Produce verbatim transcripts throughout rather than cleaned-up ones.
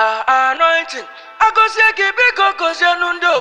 Anointing. I go see a big cocoa, Nundo.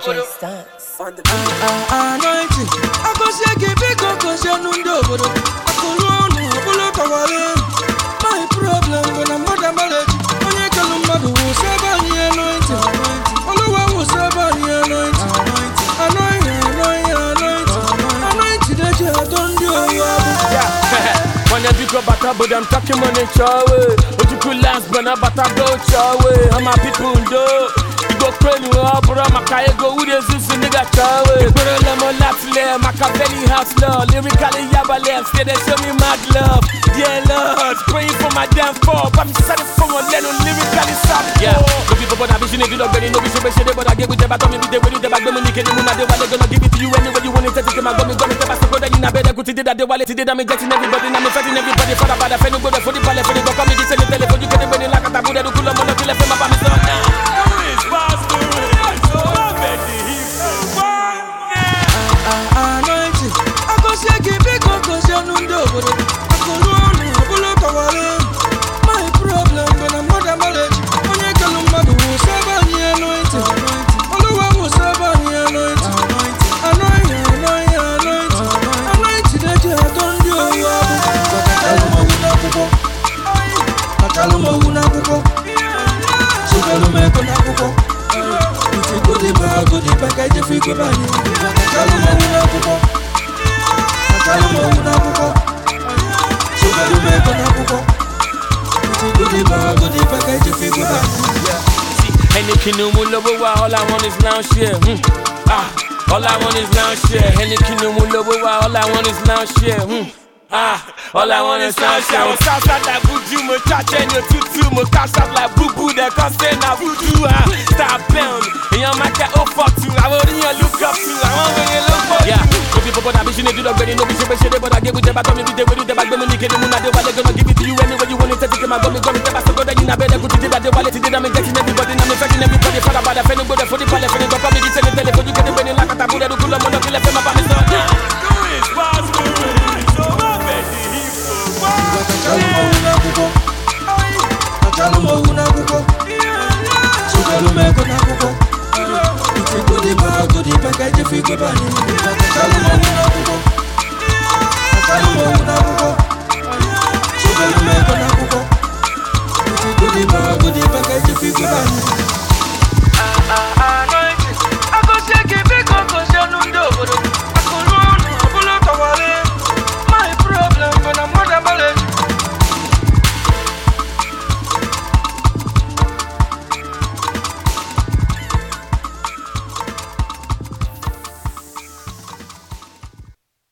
Anointing. I go see a big cocoa, Nundo. I go run, pull up a my problem when I'm not a marriage. When you tell them mother who serve on the anointing. All the one who serve on the anointing. Anointing, anointing, anointing that you have done. When I do go back, but I'm talking money, chow. But you could last, but I'm about to go, chow. How my people do? You go crazy, oh, bro. My car go with this, this nigga, chow. You put a lemon laps, Machiavelli house love. Lyrically, yabba left, they show me mad love. Yeah, Lord, praying for my damn fall. But I'm starting from a little lyrically soft. Yeah, the people, but I vision it, you don't get it, no vision, but I get with the baton, maybe they will do the back, the money, can you know they're gonna give it to you anyway you want it, take it, my gummy, gummy, tabasco, go that you know better, go to that, the wallet, did I'm injecting everybody, I'm fighting everybody for the bad, I go there for the ballet, for the come, you send the telephone, you get the money like a taboo, the cool, I'm gonna kill it, my family, so now. It's fast, so I'm ready, he's so fun. Anointing, I go see a big cocoa, Nundo. I go run, pull up a my problem when I'm not a marriage. When you tell them mother who serve on the anointing. All the one who serve on the anointing. Anointing, anointing, anointing that you have done. Makaluma una kuko, sukalume kuna kuko. Uti kudi ba kudi ba kaje fiko bani. Makaluma una kuko, makaluma una kuko. Sukalume kuna kuko. Uti kudi ba kudi ba kaje fiko bani. Any kingdom love, all I want is lounge here. Hmm. Ah, all I want is lounge here. Any kingdom love, all I want is lounge here. Hmm. Ah, all I want is sunshine. I'm outside like voodoo, my touch and your tutu, my cash out like boo boo, that can't say now voodoo. Ah, stop playing. And your man can't offer to. I want you look up to. I want when you look for. Yeah, no people, but I vision it, you don't get it, no vision, but I get with the back on me, they will do the back, the money, get the moon, they're gonna give it to you anyway you want it, take it, my gummy, gummy, the back, so that you know better, good to do that, the wallet, did I'm injecting everybody, I'm infecting everybody, for the bad, I'm feeling good, for the palette, for the come, you send the telephone, you get the money like a taboo, the cool, I'm gonna kill it, my family, so now. It's possible. Makaluma una kuko, makaluma una kuko. Sukalume kuna kuko. Uti kudi ba kudi ba kaje fiko bani. Makaluma una kuko.